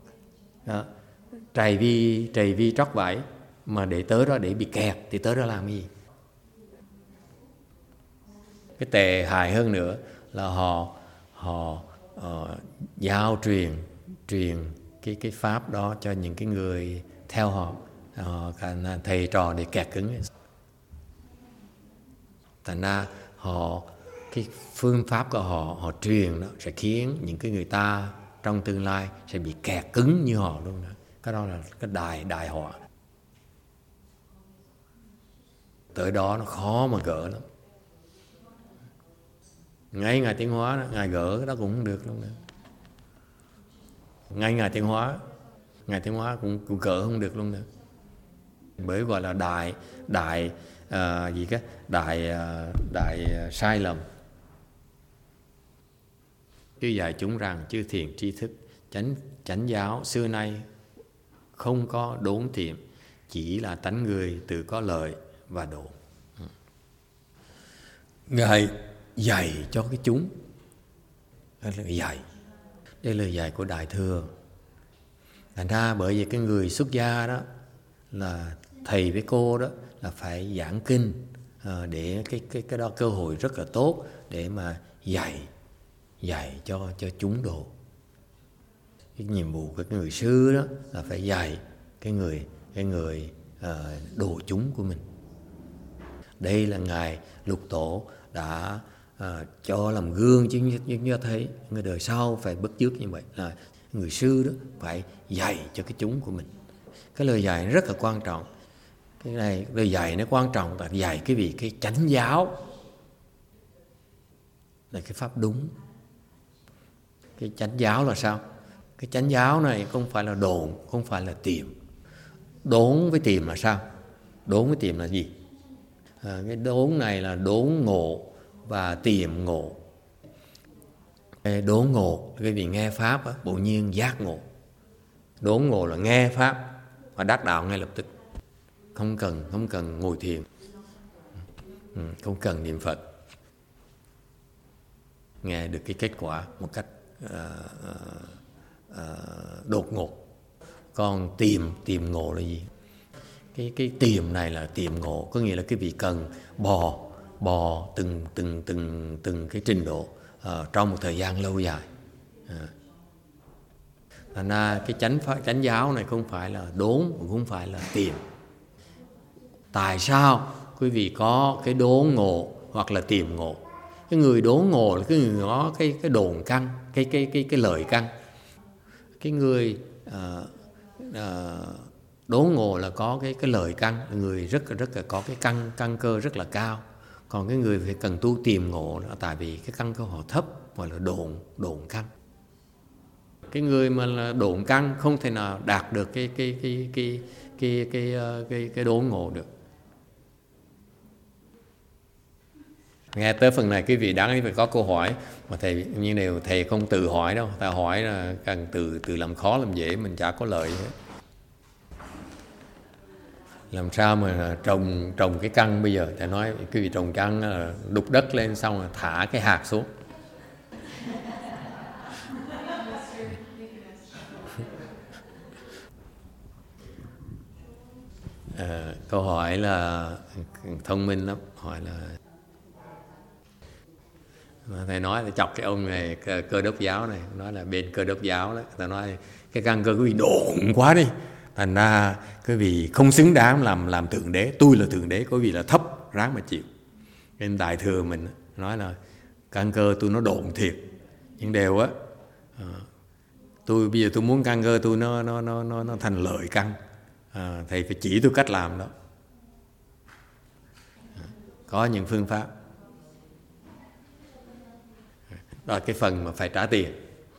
trầy vi trót vải, mà để tới đó để bị kẹt thì tới đó làm cái gì? Cái tệ hại hơn nữa là họ giao truyền cái pháp đó cho những cái người theo họ, thầy trò để kẹt cứng. Thành ra cái phương pháp của họ truyền đó sẽ khiến những cái người ta trong tương lai sẽ bị kẹt cứng như họ luôn đó. Cái đó là cái đại họa. Tới đó nó khó mà gỡ lắm. Ngay Ngài Tiến Hóa đó, Ngài gỡ cái đó cũng không được luôn nữa. Ngay Ngài Tiến Hóa Ngài Tiến Hóa cũng cỡ không được luôn nữa. Bởi gọi là đại sai lầm. Chứ dạy chúng rằng chư thiền tri thức, chánh giáo xưa nay không có đốn tiệm, chỉ là tánh người tự có lợi và độ. Ngài dạy cho cái chúng. Đây là dạy. Đây là lời dạy của Đại Thừa. Thành ra bởi vì cái người xuất gia đó là thầy với cô đó là phải giảng kinh, để cái đó cơ hội rất là tốt để mà dạy cho chúng độ. Cái nhiệm vụ của cái người sư đó là phải dạy cái người độ chúng của mình. Đây là Ngài Lục Tổ đã cho làm gương cho thấy người đời sau phải bắt chước như vậy, là người sư đó phải dạy cho cái chúng của mình. Cái lời dạy rất là quan trọng. Cái này lời dạy nó quan trọng là dạy cái chánh giáo là cái pháp đúng. Cái chánh giáo là sao? Cái chánh giáo này không phải là đồn, không phải là tiệm. Đốn với tiệm là sao? Đốn với tiệm là gì? Cái đốn này là đốn ngộ và tiệm ngộ. Cái đốn ngộ là cái vị nghe pháp á, bộ nhiên giác ngộ. Đốn ngộ là nghe pháp và đắc đạo ngay lập tức, không cần ngồi thiền, không cần niệm Phật, nghe được cái kết quả một cách đột ngột. Còn tìm ngộ là gì? Cái tìm này là tìm ngộ, có nghĩa là cái vị cần bò từng cái trình độ trong một thời gian lâu dài. Thành ra cái chánh giáo này không phải là đốn, cũng không phải là tìm. Tại sao quý vị có cái đốn ngộ hoặc là tìm ngộ? Cái người đốn ngộ là cái người có cái đồn căn, cái lợi căn. Cái người đốn ngộ là có cái lợi căn, người rất là có cái căn cơ rất là cao. Còn cái người phải cần tu tìm ngộ là tại vì cái căn cơ họ thấp, gọi là đồn căn. Cái người mà là độn căn không thể nào đạt được cái đốn ngộ được. Nghe tới phần này quý vị đáng phải có câu hỏi mà thầy như đều thầy không tự hỏi đâu, ta hỏi là càng từ làm khó làm dễ, mình chả có lợi hết. Làm sao mà trồng cái căn bây giờ? Thầy nói quý vị trồng căn là đục đất lên xong rồi thả cái hạt xuống. Câu hỏi là thông minh lắm, hỏi là thầy nói là chọc cái ông này Cơ Đốc giáo này, nói là bên Cơ Đốc giáo đó, thầy nói cái căn cơ quý vị độn quá đi, thành ra quý vị không xứng đáng làm thượng đế, tôi là thượng đế, quý vị là thấp, ráng mà chịu. Nên Đại Thừa mình nói là căn cơ tôi nó độn thiệt, nhưng đều á, tôi bây giờ tôi muốn căn cơ tôi nó thành lợi căn. Thầy phải chỉ tôi cách làm đó. Có những phương pháp. Đó là cái phần mà phải trả tiền.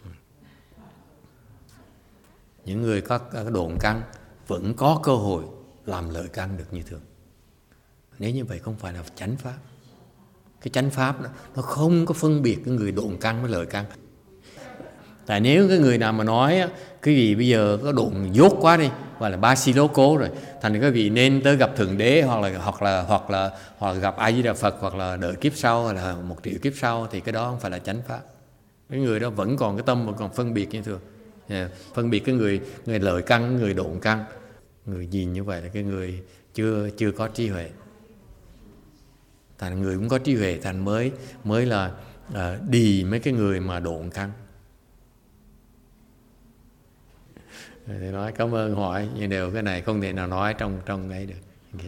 Những người có cái độn căn vẫn có cơ hội làm lợi căn được như thường. Nếu như vậy không phải là chánh pháp. Cái chánh pháp nó không có phân biệt cái người độn căn với lợi căn. Tại nếu cái người nào mà nói cái gì bây giờ có độn dốt quá đi, gọi là ba si lố cố rồi, thành cái vị nên tới gặp thượng đế hoặc là gặp A Di Đà Phật, hoặc là đợi kiếp sau, hoặc là 1 triệu kiếp sau, thì cái đó không phải là chánh pháp. Cái người đó vẫn còn cái tâm, vẫn còn phân biệt như thường. Phân biệt cái người lợi căn, người độn căn. Người nhìn như vậy là cái người chưa có trí huệ. Thành người cũng có trí huệ, thành mới là đi mấy cái người mà độn căn. Thì nói cảm ơn hỏi, nhưng đều cái này không thể nào nói trong ấy được. Okay.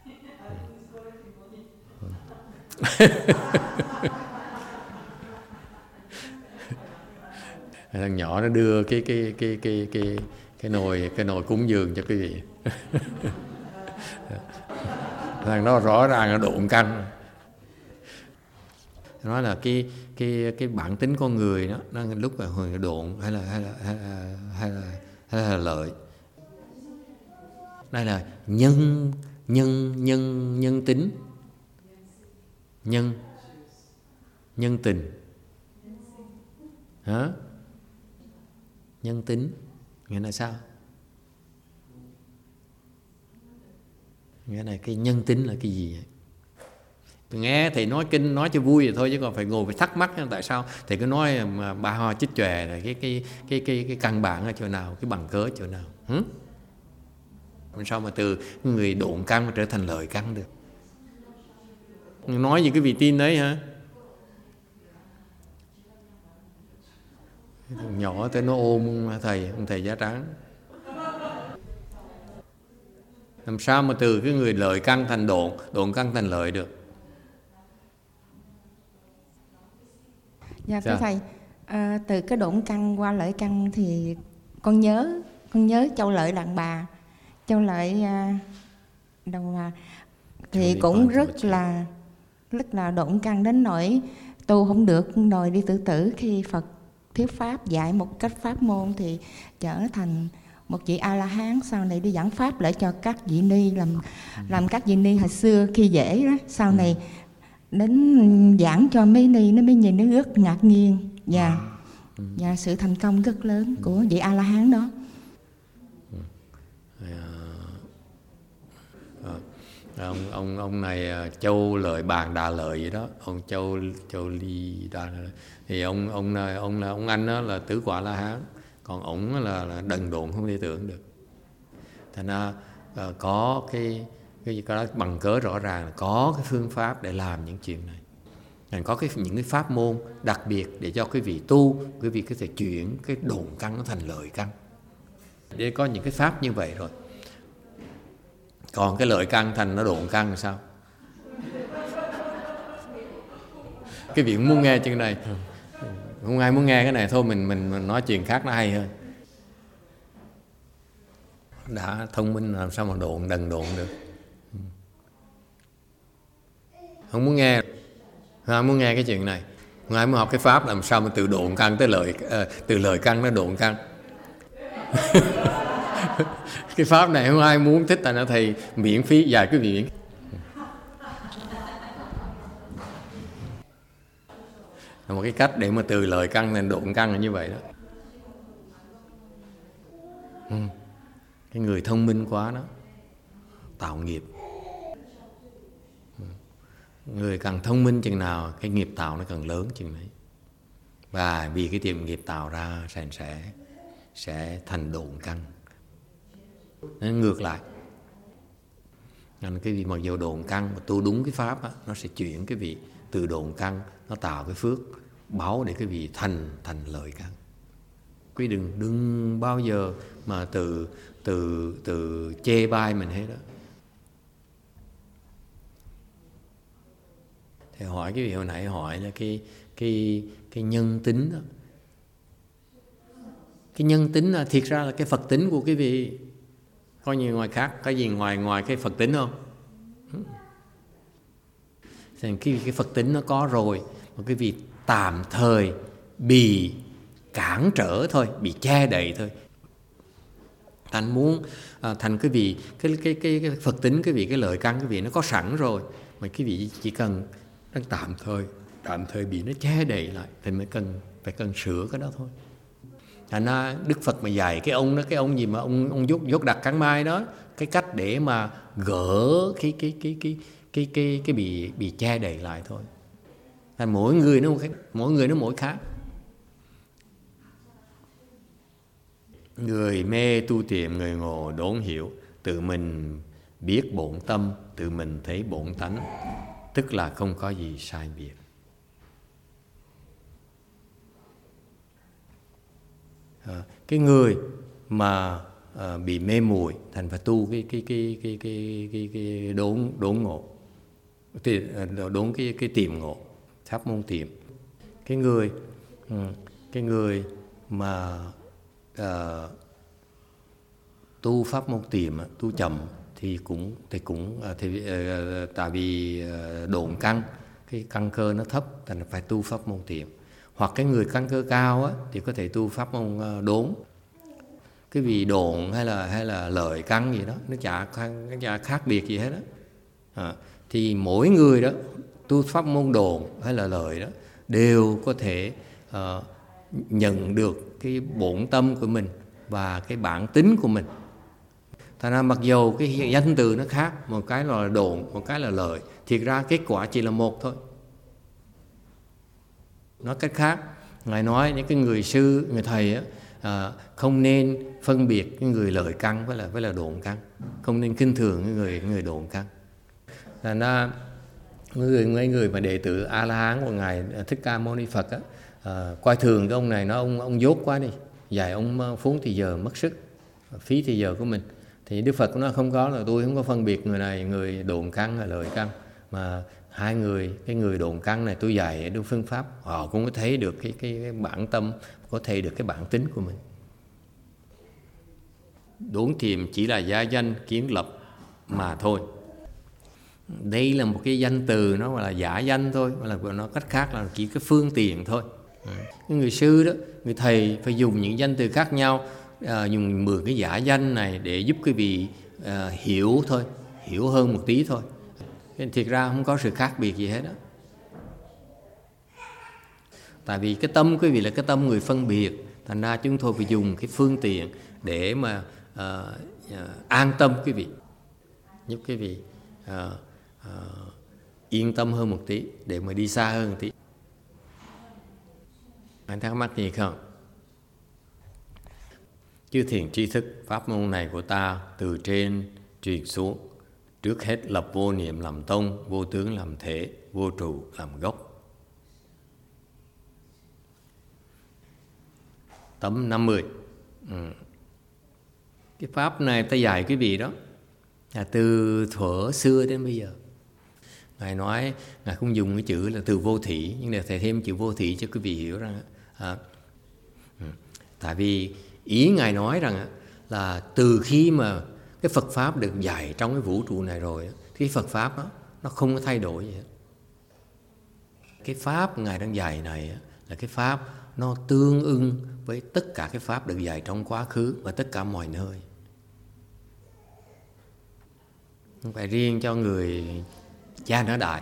Thằng nhỏ nó đưa cái nồi cúng dường cho quý vị. Thằng đó rõ ràng là độn căn. Nói là cái bản tính con người đó, nó lúc là hồi độn hay là lợi, Đây là nhân tính, nhân tình, hả? Nhân tính nghĩa là sao? Nghĩa là cái nhân tính là cái gì vậy? Tôi nghe thầy nói kinh nói cho vui vậy thôi, chứ còn phải ngồi phải thắc mắc tại sao thầy cứ nói mà ba hoa chích chòe là cái căn bản ở chỗ nào, cái bằng cớ ở chỗ nào? Sao mà từ người độn căn mà trở thành lợi căn được? Nói gì cái vị tin đấy hả? Thằng nhỏ tới nó ôm ông thầy da trắng. Làm sao mà từ cái người lợi căn thành độn căn thành lợi được? Dạ thưa thầy, từ cái độn căn qua lợi căn thì con nhớ Châu Lợi đàn bà, Châu Lợi đầu thì cũng rất là độn căn đến nỗi tu không được, đòi đi tự tử. Khi Phật thuyết pháp dạy một cách pháp môn thì trở thành một vị A La Hán, sau này đi giảng pháp để cho các vị ni làm các vị ni hồi xưa khi dễ đó, sau này đến giảng cho mấy ni nó mới nhìn nó rất ngạc nhiên và sự thành công rất lớn của vị A La Hán đó. Ông này Châu Lợi Bàn Đà Lợi vậy đó, ông Châu Ly Đà Lợi. Thì ông anh đó là tứ quả La Hán, còn ổng là đần độn không thể tưởng được. Thành ra có cái đó bằng cớ rõ ràng là có cái phương pháp để làm những chuyện này. Có những cái pháp môn đặc biệt để cho quý vị tu, quý vị có thể chuyển cái độn căn nó thành lợi căn. Để có những cái pháp như vậy rồi. Còn cái lợi căn thành nó độn căn là sao? Cái vị muốn nghe chuyện này, không ai muốn nghe cái này, thôi mình nói chuyện khác nó hay hơn. Đã thông minh làm sao mà đần độn được? Không muốn nghe, không ai muốn nghe cái chuyện này. Không ai muốn học cái pháp làm sao mà từ độn căn tới từ lợi căn nó độn căn. Cái pháp này không ai muốn, thích là thầy miễn phí dạy quý vị. Là một cái cách để mà từ lợi căn thành độn căn là như vậy đó. Cái người thông minh quá đó tạo nghiệp. Người càng thông minh chừng nào cái nghiệp tạo nó càng lớn chừng đấy. Và vì cái tiền nghiệp tạo ra sẽ thành độn căn. Nên ngược lại, nên cái vị mặc dù độn căn mà tu đúng cái pháp á, nó sẽ chuyển cái vị từ độn căn, nó tạo cái phước báo để cái vị thành lợi căn. Quý đừng bao giờ mà từ chê bai mình hết đó. Thì hỏi cái vị hồi nãy hỏi là cái nhân tính đó. Cái nhân tính là thiệt ra là cái Phật tính của cái vị. Có nhiều ngoài khác, có gì ngoài cái Phật tính không? Thì cái Phật tính nó có rồi, mà cái vị tạm thời bị cản trở thôi, bị che đậy thôi. Thành muốn thành cái vị cái Phật tính, cái vị cái lợi căn cái vị nó có sẵn rồi, mà cái vị chỉ cần đang tạm thời bị nó che đậy lại thì mới phải cần sửa cái đó thôi. Thành ra Đức Phật mà dạy cái ông gì mà ông dốt đặt cắn mai đó, cái cách để mà gỡ cái bị che đậy lại thôi. Thành mỗi người nó mỗi khác. Người mê tu tiệm, người ngộ đốn hiểu, tự mình biết bổn tâm, tự mình thấy bổn tánh, tức là không có gì sai biệt. Cái người mà bị mê muội thành phải tu cái đốn ngộ, đốn cái tiệm ngộ, pháp môn tiệm. Cái người mà tu pháp môn tiệm, tu chậm thì tại vì độn căn, cái căn cơ nó thấp thành phải tu pháp môn tiệm. Hoặc cái người căn cơ cao á, thì có thể tu pháp môn đốn. cái vị độn hay là lợi căn gì đó, nó chả khác biệt gì hết đó. Thì mỗi người đó tu pháp môn độn hay là lợi đó đều có thể nhận được cái bổn tâm của mình và cái bản tính của mình. Thành ra mặc dù cái danh từ nó khác, một cái là độn, một cái là lợi, thiệt ra kết quả chỉ là một thôi. Nói cách khác, Ngài nói những cái người sư, người thầy không nên phân biệt cái người lợi căn với là độn căn, không nên khinh thường cái người độn căn. Thành ra mấy người mà đệ tử A La Hán của Ngài Thích Ca Mâu Ni Phật coi thường cái ông này, nói ông dốt quá đi, dạy ông phốn thì giờ mất sức, phí thì giờ của mình. Thì Đức Phật nó không có, là tôi không có phân biệt người này người độn căn hay lợi căn, mà hai người, cái người độn căn này tôi dạy đúng phương pháp, họ cũng có thấy được cái bản tâm, có thấy được cái bản tính của mình. Đốn thiềm chỉ là gia danh kiến lập mà thôi. Đây là một cái danh từ, nó là giả danh thôi, là nó cách khác là chỉ cái phương tiện thôi. Cái người sư đó, người thầy phải dùng những danh từ khác nhau, dùng 10 cái giả danh này để giúp quý vị hiểu thôi, hiểu hơn một tí thôi. Thiệt ra không có sự khác biệt gì hết đó. Tại vì cái tâm quý vị là cái tâm người phân biệt, thành ra chúng tôi phải dùng cái phương tiện để mà an tâm quý vị, giúp quý vị yên tâm hơn một tí, để mà đi xa hơn một tí. Anh thắc mắc gì không? Chư thiền tri thức, pháp môn này của ta từ trên truyền xuống. Trước hết lập vô niệm làm tông, vô tướng làm thể, vô trụ làm gốc. Tấm 50. Cái pháp này ta dạy quý vị đó là từ thuở xưa đến bây giờ. Ngài nói, Ngài không dùng cái chữ là từ vô thỉ, nhưng để thầy thêm chữ vô thỉ cho quý vị hiểu rằng tại vì ý Ngài nói rằng là từ khi mà cái Phật Pháp được dạy trong cái vũ trụ này rồi, cái Phật Pháp đó, nó không có thay đổi gì hết. Cái Pháp Ngài đang dạy này là cái Pháp nó tương ưng với tất cả cái Pháp được dạy trong quá khứ và tất cả mọi nơi. Không phải riêng cho người cha nó đại.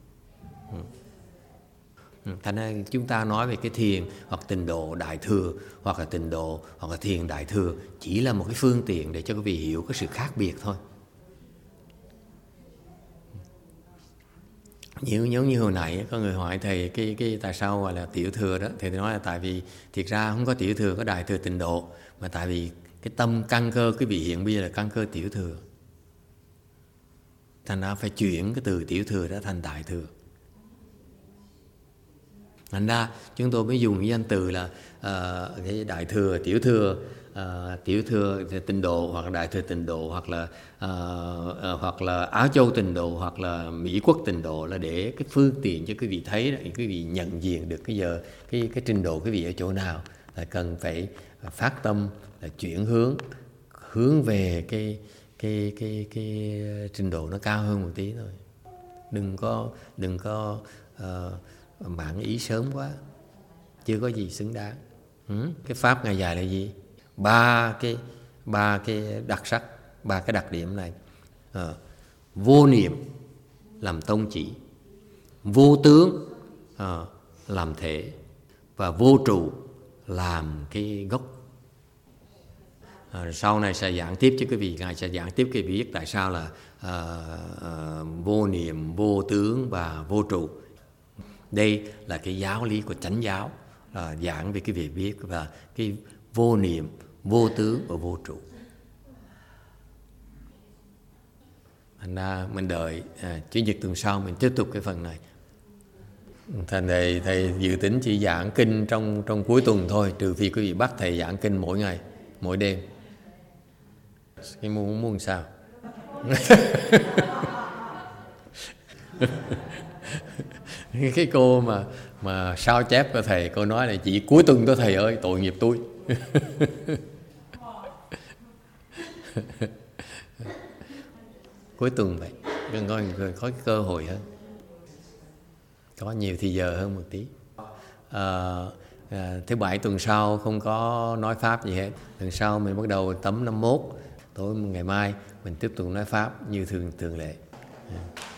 Thành ra chúng ta nói về cái thiền hoặc tịnh độ đại thừa, hoặc là tịnh độ hoặc là thiền đại thừa, chỉ là một cái phương tiện để cho quý vị hiểu cái sự khác biệt thôi. Giống như hồi nãy có người hỏi thầy cái tại sao gọi là tiểu thừa đó, thì nói là tại vì thiệt ra không có tiểu thừa, có đại thừa tịnh độ, mà tại vì cái tâm căn cơ quý vị hiện bây giờ là căn cơ tiểu thừa, thành ra phải chuyển cái từ tiểu thừa đó thành đại thừa. Thành ra chúng tôi mới dùng cái danh từ là cái đại thừa, tiểu thừa tịnh độ, hoặc là đại thừa tịnh độ, hoặc là Á Châu tịnh độ, hoặc là Mỹ Quốc tịnh độ, là để cái phương tiện cho quý vị thấy, để quý vị nhận diện được cái trình độ quý vị ở chỗ nào, là cần phải phát tâm là chuyển hướng về cái trình độ nó cao hơn một tí thôi. Đừng có mãn ý sớm quá, chưa có gì xứng đáng. Cái pháp Ngài dạy là gì? Ba cái đặc sắc, ba cái đặc điểm này. Vô niệm làm tông chỉ, vô tướng làm thể, và vô trụ làm cái gốc. Sau này sẽ giảng tiếp cho quý vị, Ngài sẽ giảng tiếp quý vị biết tại sao là vô niệm, vô tướng và vô trụ. Đây là cái giáo lý của chánh giáo, giảng về cái việc biết và cái vô niệm, vô tướng và vô trụ. Thành ra mình đợi Chủ nhật tuần sau mình tiếp tục cái phần này. Thành thầy dự tính chỉ giảng kinh trong cuối tuần thôi, trừ phi quý vị bắt thầy giảng kinh mỗi ngày, mỗi đêm. Cái muốn sao? Cái cô mà sao chép của thầy, cô nói là chỉ cuối tuần thôi thầy ơi, tội nghiệp tôi. Cuối tuần vậy, có cái cơ hội hơn, có nhiều thì giờ hơn một tí. Thứ bảy tuần sau không có nói pháp gì hết. Tuần sau mình bắt đầu tấm 51, tối ngày mai mình tiếp tục nói pháp như thường lệ.